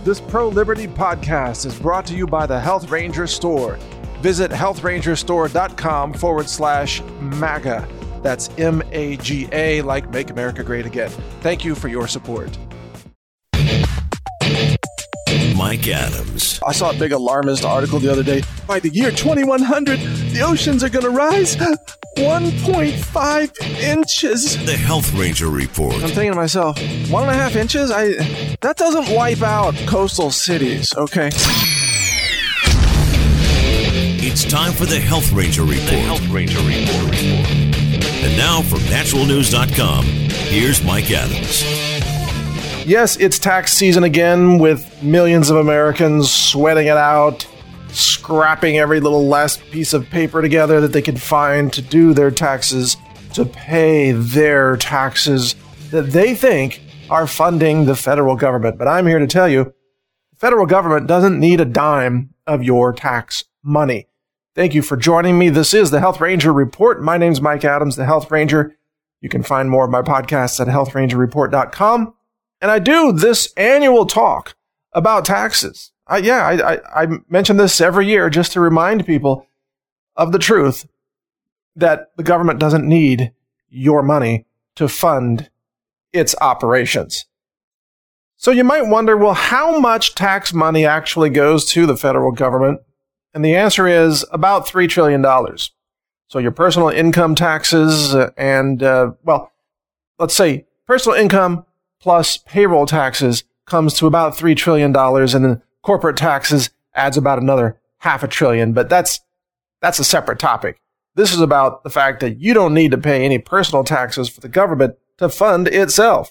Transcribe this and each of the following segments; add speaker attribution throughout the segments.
Speaker 1: This Pro-Liberty podcast is brought to you by the Health Ranger Store. Visit healthrangerstore.com/MAGA. That's MAGA, like Make America Great Again. Thank you for your support.
Speaker 2: Mike Adams.
Speaker 1: I saw a big alarmist article the other day. By the year 2100, the oceans are going to rise 1.5 inches.
Speaker 2: The Health Ranger Report.
Speaker 1: I'm thinking to myself, 1.5 inches? That doesn't wipe out coastal cities, okay?
Speaker 2: It's time for the Health Ranger Report.
Speaker 3: The Health Ranger Report.
Speaker 2: And now from naturalnews.com, here's Mike Adams.
Speaker 1: Yes, it's tax season again, with millions of Americans sweating it out, scrapping every little last piece of paper together that they can find to do their taxes, to pay their taxes that they think are funding the federal government. But I'm here to tell you, the federal government doesn't need a dime of your tax money. Thank you for joining me. This is the Health Ranger Report. My name's Mike Adams, the Health Ranger. You can find more of my podcasts at healthrangerreport.com. And I do this annual talk about taxes. I mention this every year just to remind people of the truth that the government doesn't need your money to fund its operations. So you might wonder, well, how much tax money actually goes to the federal government? And the answer is about $3 trillion. So your personal income taxes and, let's say personal income plus payroll taxes comes to about $3 trillion, and then corporate taxes adds about another $500 billion. But that's a separate topic. This is about the fact that you don't need to pay any personal taxes for the government to fund itself.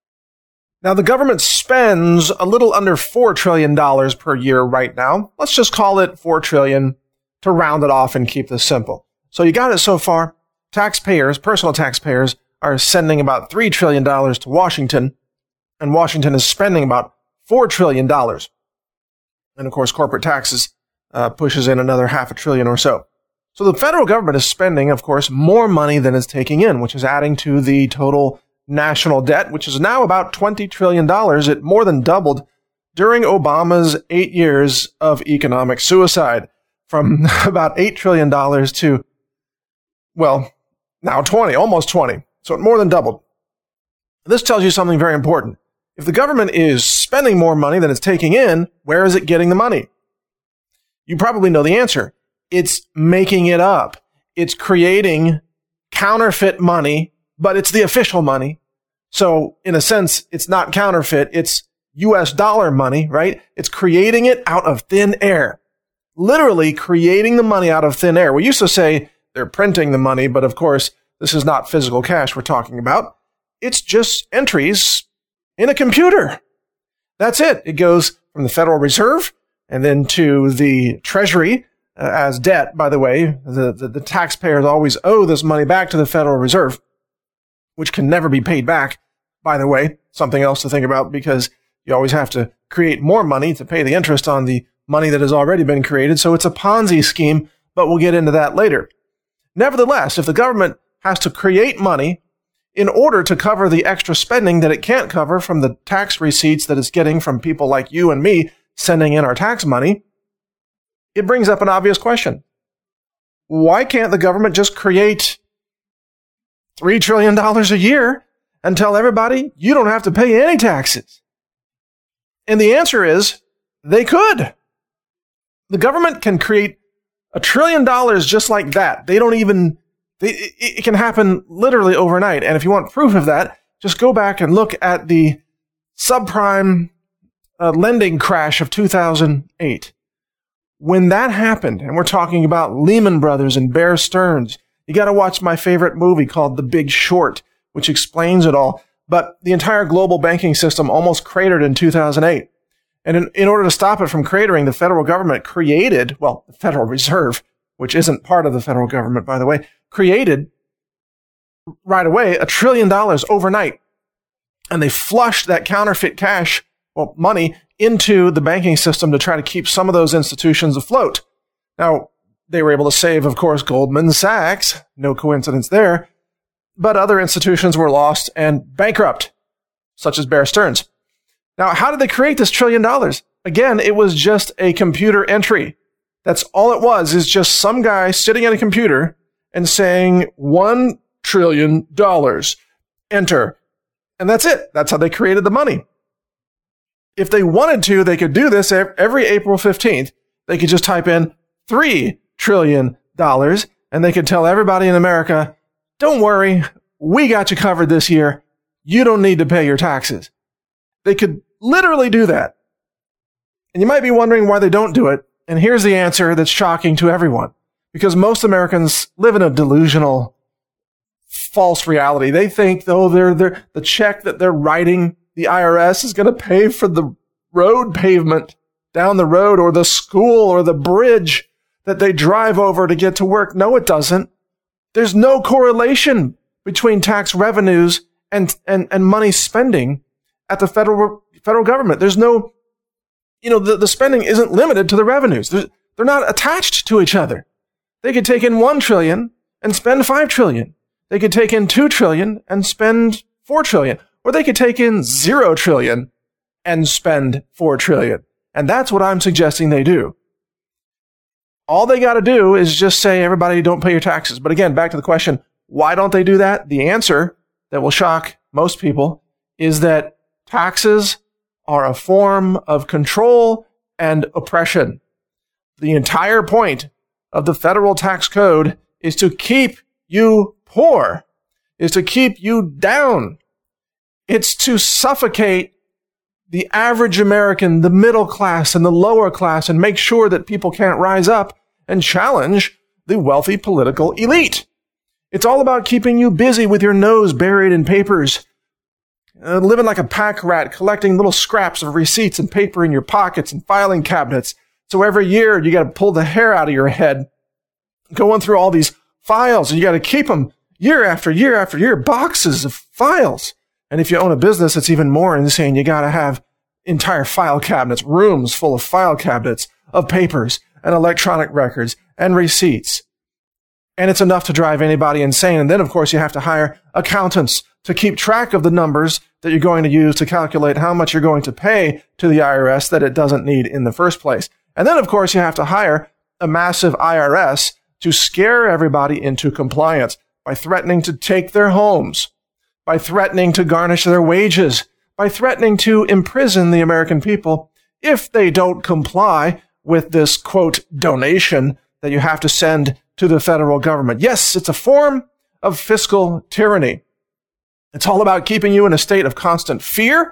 Speaker 1: Now, the government spends a little under $4 trillion per year right now. Let's just call it $4 trillion to round it off and keep this simple. So you got it so far. Taxpayers, personal taxpayers, are sending about $3 trillion to Washington, and Washington is spending about $4 trillion. And of course, corporate taxes pushes in another $500 billion or so. So the federal government is spending, of course, more money than it's taking in, which is adding to the total national debt, which is now about $20 trillion. It more than doubled during Obama's 8 years of economic suicide, from about $8 trillion to, now 20, almost 20. So it more than doubled. This tells you something very important. If the government is spending more money than it's taking in, where is it getting the money? You probably know the answer. It's making it up. It's creating counterfeit money, but it's the official money. So in a sense, it's not counterfeit. It's US dollar money, right? It's creating it out of thin air. Literally creating the money out of thin air. We used to say they're printing the money, but of course, this is not physical cash we're talking about. It's just entries in a computer. That's it. It goes from the Federal Reserve and then to the Treasury as debt. By the way, the taxpayers always owe this money back to the Federal Reserve, which can never be paid back. By the way, something else to think about, because you always have to create more money to pay the interest on the money that has already been created. So it's a Ponzi scheme, but we'll get into that later. Nevertheless, if the government has to create money in order to cover the extra spending that it can't cover from the tax receipts that it's getting from people like you and me sending in our tax money, it brings up an obvious question. Why can't the government just create $3 trillion a year and tell everybody you don't have to pay any taxes? And the answer is they could. The government can create $1 trillion just like that. It can happen literally overnight. And if you want proof of that, just go back and look at the subprime lending crash of 2008. When that happened, and we're talking about Lehman Brothers and Bear Stearns, you got to watch my favorite movie called The Big Short, which explains it all. But the entire global banking system almost cratered in 2008. And in order to stop it from cratering, the federal government created, the Federal Reserve, which isn't part of the federal government, by the way, created right away $1 trillion overnight. And they flushed that counterfeit cash, money, into the banking system to try to keep some of those institutions afloat. Now, they were able to save, of course, Goldman Sachs. No coincidence there. But other institutions were lost and bankrupt, such as Bear Stearns. Now, how did they create this $1 trillion? Again, it was just a computer entry. That's all it was, is just some guy sitting at a computer and saying $1 trillion, enter. And that's it. That's how they created the money. If they wanted to, they could do this every April 15th. They could just type in $3 trillion and they could tell everybody in America, don't worry, we got you covered this year. You don't need to pay your taxes. They could literally do that. And you might be wondering why they don't do it. And here's the answer that's shocking to everyone. Because most Americans live in a delusional, false reality. They think, though, the check that they're writing the IRS is going to pay for the road pavement down the road or the school or the bridge that they drive over to get to work. No, it doesn't. There's no correlation between tax revenues and money spending at the federal government. There's no, the spending isn't limited to the revenues. They're not attached to each other. They could take in $1 trillion and spend $5 trillion. They could take in $2 trillion and spend $4 trillion. Or they could take in $0 trillion and spend $4 trillion. And that's what I'm suggesting they do. All they got to do is just say, everybody, don't pay your taxes. But again, back to the question, why don't they do that? The answer that will shock most people is that taxes are a form of control and oppression. The entire point of the federal tax code is to keep you poor, is to keep you down. It's to suffocate the average American, the middle class and the lower class, and make sure that people can't rise up and challenge the wealthy political elite. It's all about keeping you busy with your nose buried in papers, living like a pack rat, collecting little scraps of receipts and paper in your pockets and filing cabinets. So every year you got to pull the hair out of your head, going through all these files, and you got to keep them year after year after year, boxes of files. And if you own a business, it's even more insane. You got to have entire file cabinets, rooms full of file cabinets of papers and electronic records and receipts. And it's enough to drive anybody insane. And then, of course, you have to hire accountants to keep track of the numbers that you're going to use to calculate how much you're going to pay to the IRS that it doesn't need in the first place. And then, of course, you have to hire a massive IRS to scare everybody into compliance by threatening to take their homes, by threatening to garnish their wages, by threatening to imprison the American people if they don't comply with this, quote, donation that you have to send to the federal government. Yes, it's a form of fiscal tyranny. It's all about keeping you in a state of constant fear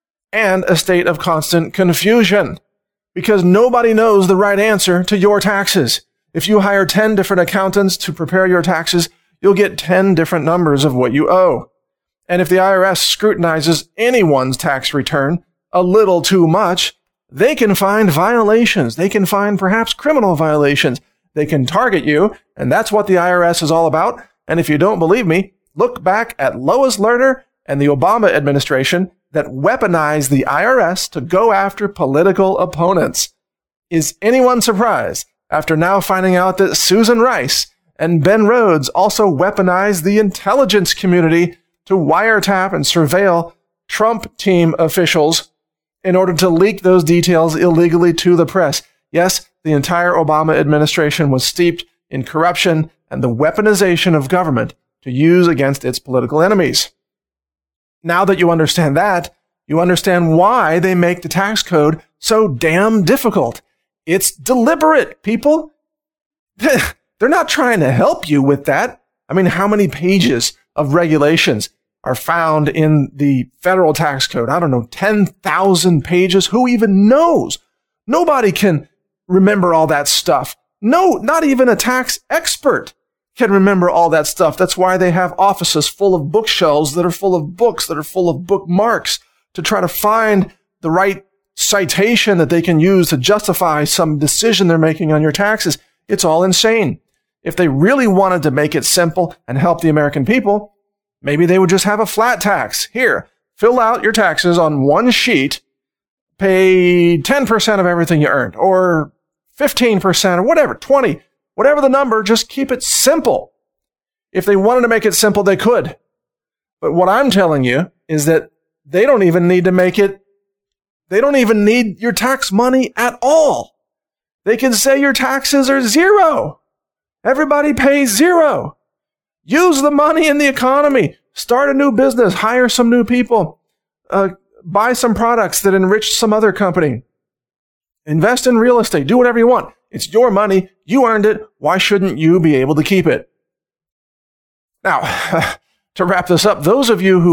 Speaker 1: and a state of constant confusion, because nobody knows the right answer to your taxes. If you hire 10 different accountants to prepare your taxes, you'll get 10 different numbers of what you owe. And if the IRS scrutinizes anyone's tax return a little too much, they can find violations. They can find perhaps criminal violations. They can target you, and that's what the IRS is all about. And if you don't believe me, look back at Lois Lerner and the Obama administration that weaponized the IRS to go after political opponents. Is anyone surprised after now finding out that Susan Rice and Ben Rhodes also weaponized the intelligence community to wiretap and surveil Trump team officials in order to leak those details illegally to the press? Yes, the entire Obama administration was steeped in corruption and the weaponization of government to use against its political enemies. Now that you understand that, you understand why they make the tax code so damn difficult. It's deliberate, people. They're not trying to help you with that. I mean, how many pages of regulations are found in the federal tax code? I don't know, 10,000 pages? Who even knows? Nobody can remember all that stuff. No, not even a tax expert can remember all that stuff. That's why they have offices full of bookshelves that are full of books, that are full of bookmarks, to try to find the right citation that they can use to justify some decision they're making on your taxes. It's all insane. If they really wanted to make it simple and help the American people, maybe they would just have a flat tax. Here, fill out your taxes on one sheet, pay 10% of everything you earned, or 15%, or whatever, 20, whatever the number, just keep it simple. If they wanted to make it simple, they could. But what I'm telling you is that they don't even need to make it They don't even need your tax money at all. They can say your taxes are zero. Everybody pays zero. Use the money in the economy. Start a new business. Hire some new people. Buy some products that enrich some other company. Invest in real estate. Do whatever you want. It's your money. You earned it. Why shouldn't you be able to keep it? Now, to wrap this up, those of you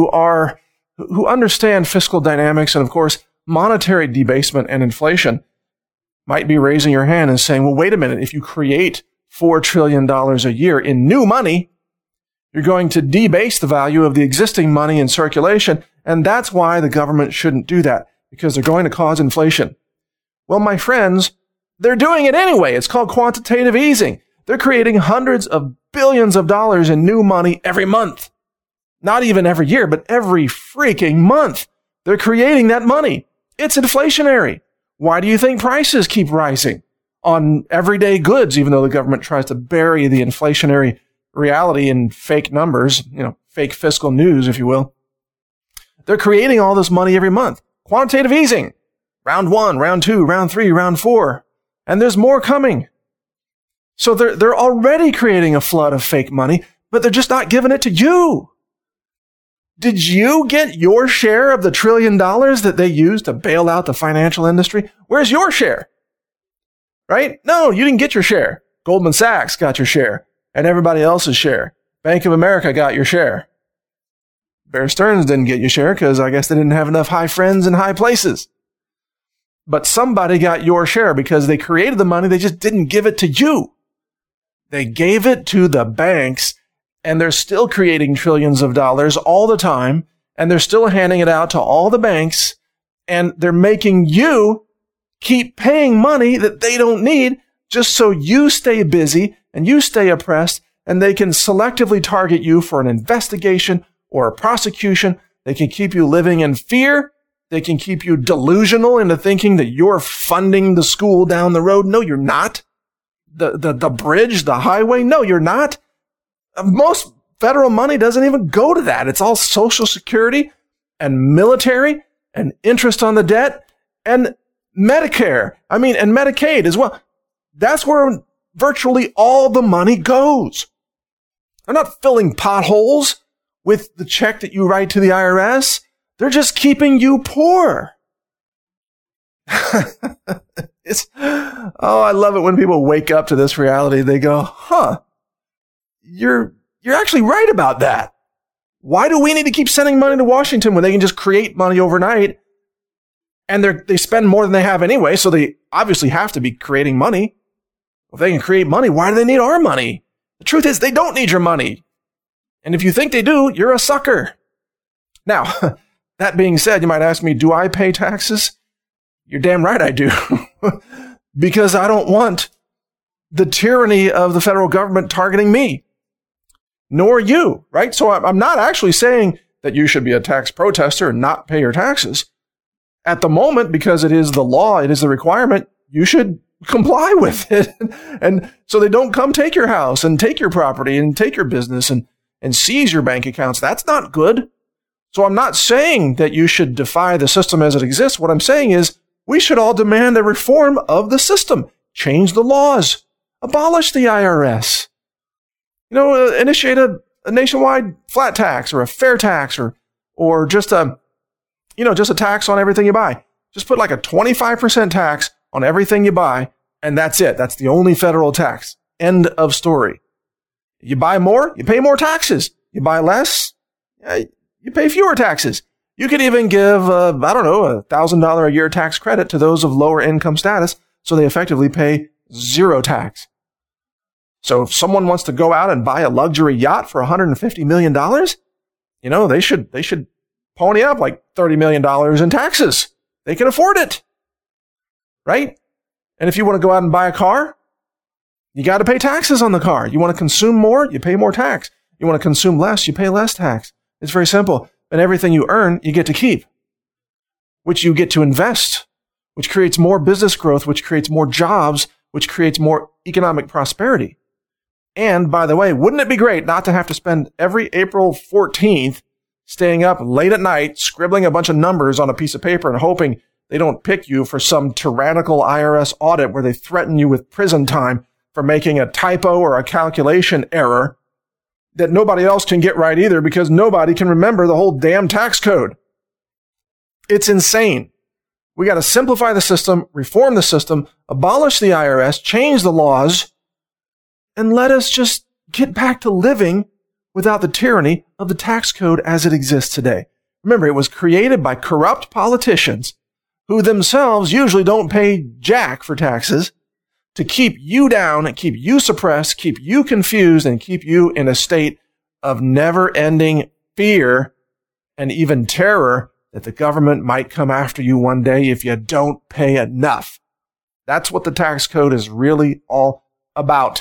Speaker 1: who understand fiscal dynamics and, of course, monetary debasement and inflation might be raising your hand and saying, well, wait a minute. If you create $4 trillion a year in new money, you're going to debase the value of the existing money in circulation. And that's why the government shouldn't do that, because they're going to cause inflation. Well, my friends, they're doing it anyway. It's called quantitative easing. They're creating hundreds of billions of dollars in new money every month. Not even every year, but every freaking month. They're creating that money. It's inflationary. Why do you think prices keep rising on everyday goods, even though the government tries to bury the inflationary reality in fake numbers, fake fiscal news, if you will? They're creating all this money every month. Quantitative easing. Round 1, round 2, round 3, round 4. And there's more coming. So they're already creating a flood of fake money, but they're just not giving it to you. Did you get your share of the $1 trillion that they used to bail out the financial industry? Where's your share? Right? No, you didn't get your share. Goldman Sachs got your share, and everybody else's share. Bank of America got your share. Bear Stearns didn't get your share because I guess they didn't have enough high friends in high places. But somebody got your share because they created the money. They just didn't give it to you. They gave it to the banks, and they're still creating trillions of dollars all the time, and they're still handing it out to all the banks, and they're making you keep paying money that they don't need just so you stay busy and you stay oppressed, and they can selectively target you for an investigation or a prosecution. They can keep you living in fear. They can keep you delusional into thinking that you're funding the school down the road. No, you're not. The bridge, the highway. No, you're not. Most federal money doesn't even go to that. It's all Social Security and military and interest on the debt and Medicare. And Medicaid as well. That's where virtually all the money goes. They're not filling potholes with the check that you write to the IRS. They're just keeping you poor. I love it when people wake up to this reality. They go, you're actually right about that. Why do we need to keep sending money to Washington when they can just create money overnight? And they spend more than they have anyway, so they obviously have to be creating money. If they can create money, why do they need our money? The truth is, they don't need your money. And if you think they do, you're a sucker. Now, that being said, you might ask me, do I pay taxes? You're damn right I do. Because I don't want the tyranny of the federal government targeting me. Nor you, right? So I'm not actually saying that you should be a tax protester and not pay your taxes. At the moment, because it is the law, it is the requirement, you should comply with it. And so they don't come take your house and take your property and take your business and seize your bank accounts. That's not good. So I'm not saying that you should defy the system as it exists. What I'm saying is we should all demand a reform of the system. Change the laws. Abolish the IRS. Initiate a nationwide flat tax or a fair tax or just a tax on everything you buy. Just put like a 25% tax on everything you buy, and that's it. That's the only federal tax. End of story. You buy more, you pay more taxes. You buy less, you pay fewer taxes. You could even give, $1,000 a year tax credit to those of lower income status, so they effectively pay zero tax. So if someone wants to go out and buy a luxury yacht for $150 million, they should pony up like $30 million in taxes. They can afford it. Right? And if you want to go out and buy a car, you got to pay taxes on the car. You want to consume more, you pay more tax. You want to consume less, you pay less tax. It's very simple. And everything you earn, you get to keep, which you get to invest, which creates more business growth, which creates more jobs, which creates more economic prosperity. And by the way, wouldn't it be great not to have to spend every April 14th staying up late at night, scribbling a bunch of numbers on a piece of paper and hoping They don't pick you for some tyrannical IRS audit where they threaten you with prison time for making a typo or a calculation error that nobody else can get right either because nobody can remember the whole damn tax code. It's insane. We got to simplify the system, reform the system, abolish the IRS, change the laws, and let us just get back to living without the tyranny of the tax code as it exists today. Remember, it was created by corrupt politicians who themselves usually don't pay jack for taxes to keep you down and keep you suppressed, keep you confused, and keep you in a state of never-ending fear and even terror that the government might come after you one day if you don't pay enough. That's what the tax code is really all about.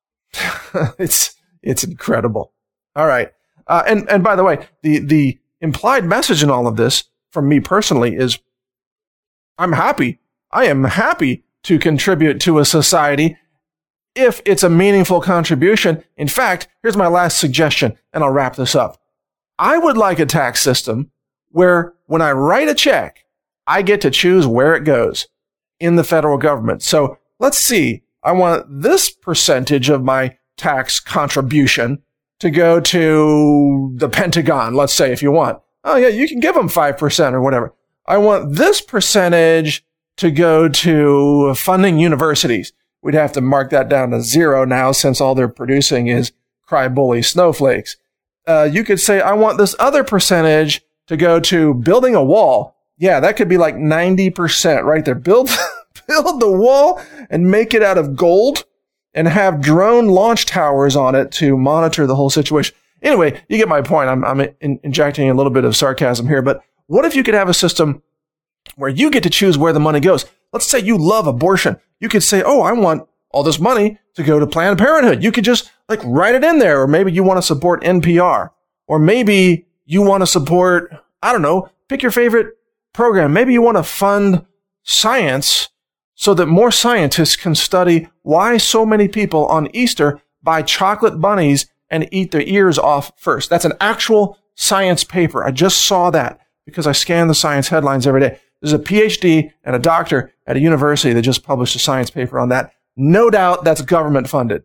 Speaker 1: It's incredible. All right. And by the way, the implied message in all of this from me personally is I am happy to contribute to a society if it's a meaningful contribution. In fact, here's my last suggestion, and I'll wrap this up. I would like a tax system where when I write a check, I get to choose where it goes in the federal government. So let's see. I want this percentage of my tax contribution to go to the Pentagon, let's say, if you want. Oh, yeah, you can give them 5% or whatever. I want this percentage to go to funding universities. We'd have to mark that down to 0 now since all they're producing is cry-bully snowflakes. You could say, I want this other percentage to go to building a wall. Yeah, that could be like 90% right there. Build the wall and make it out of gold and have drone launch towers on it to monitor the whole situation. Anyway, you get my point. I'm injecting a little bit of sarcasm here, but what if you could have a system where you get to choose where the money goes? Let's say you love abortion. You could say, oh, I want all this money to go to Planned Parenthood. You could just like write it in there. Or maybe you want to support NPR. Or maybe you want to support, I don't know, pick your favorite program. Maybe you want to fund science so that more scientists can study why so many people on Easter buy chocolate bunnies and eat their ears off first. That's an actual science paper. I just saw that because I scan the science headlines every day. There's a PhD and a doctor at a university that just published a science paper on that. No doubt that's government funded.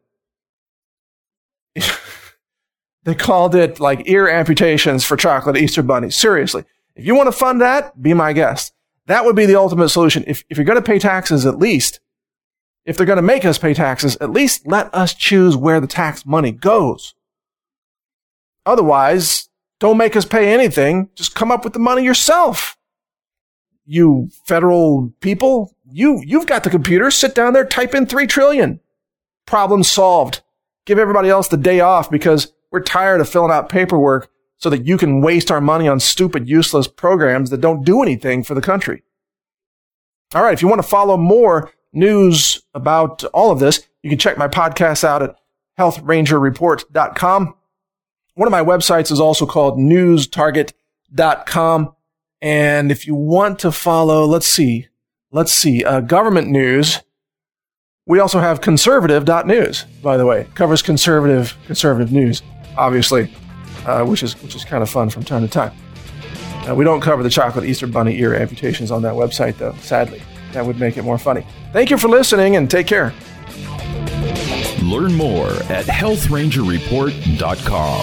Speaker 1: They called it like ear amputations for chocolate Easter bunnies. Seriously. If you want to fund that, be my guest. That would be the ultimate solution. If you're going to pay taxes, at least, if they're going to make us pay taxes, at least let us choose where the tax money goes. Otherwise, don't make us pay anything. Just come up with the money yourself. You federal people, you've got the computer. Sit down there, type in 3 trillion. Problem solved. Give everybody else the day off because we're tired of filling out paperwork so that you can waste our money on stupid, useless programs that don't do anything for the country. All right, if you want to follow more news about all of this, you can check my podcast out at healthrangerreport.com. One of my websites is also called newstarget.com. And if you want to follow, let's see, government news, we also have conservative.news, by the way. It covers conservative news, obviously, which is kind of fun from time to time. We don't cover the chocolate Easter bunny ear amputations on that website, though, sadly. That would make it more funny. Thank you for listening, and take care.
Speaker 2: Learn more at healthrangerreport.com.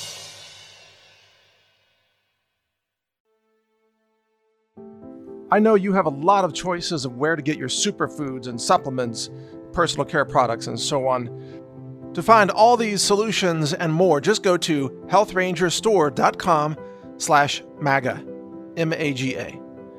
Speaker 1: I know you have a lot of choices of where to get your superfoods and supplements, personal care products, and so on. To find all these solutions and more, just go to healthrangerstore.com/MAGA, M-A-G-A.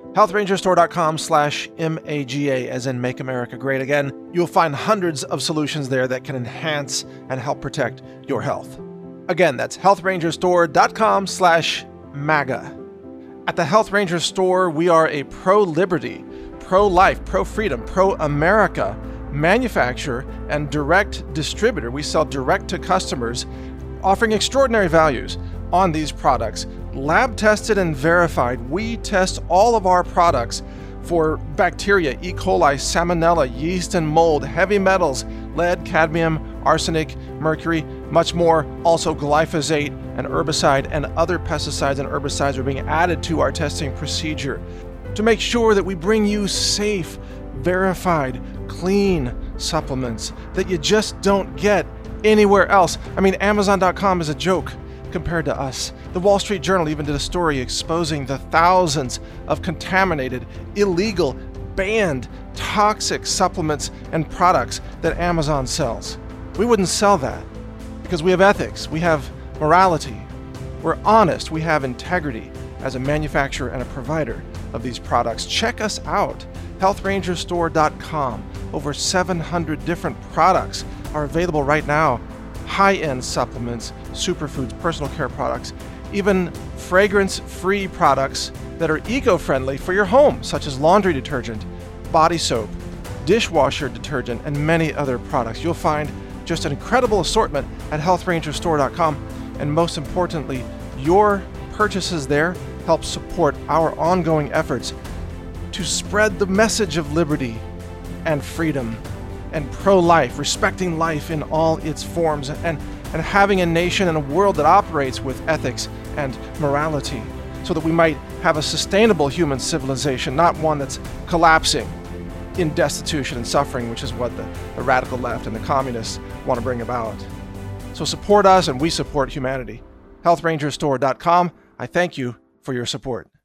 Speaker 1: healthrangerstore.com/MAGA, as in Make America Great Again. You'll find hundreds of solutions there that can enhance and help protect your health. Again, that's healthrangerstore.com/MAGA. At the Health Ranger Store, we are a pro-liberty, pro-life, pro-freedom, pro-America manufacturer and direct distributor. We sell direct to customers, offering extraordinary values on these products. Lab tested and verified. We test all of our products for bacteria, E. coli, salmonella, yeast and mold, heavy metals, lead, cadmium, arsenic, mercury, much more. Also glyphosate and herbicide and other pesticides and herbicides are being added to our testing procedure. to make sure that we bring you safe, verified, clean supplements that you just don't get anywhere else. I mean, Amazon.com is a joke compared to us. The Wall Street Journal even did a story exposing the thousands of contaminated, illegal, banned, toxic supplements and products that Amazon sells. We wouldn't sell that because we have ethics, we have morality, we're honest, we have integrity as a manufacturer and a provider of these products. Check us out, healthrangerstore.com. Over 700 different products are available right now. High-end supplements, superfoods, personal care products, even fragrance-free products that are eco-friendly for your home, such as laundry detergent, body soap, dishwasher detergent, and many other products. You'll find just an incredible assortment at healthrangerstore.com, and most importantly, your purchases there help support our ongoing efforts to spread the message of liberty and freedom and pro-life, respecting life in all its forms, and having a nation and a world that operates with ethics and morality, so that we might have a sustainable human civilization, not one that's collapsing in destitution and suffering, which is what the radical left and the communists want to bring about. So support us, and we support humanity. healthrangerstore.com. I thank you for your support.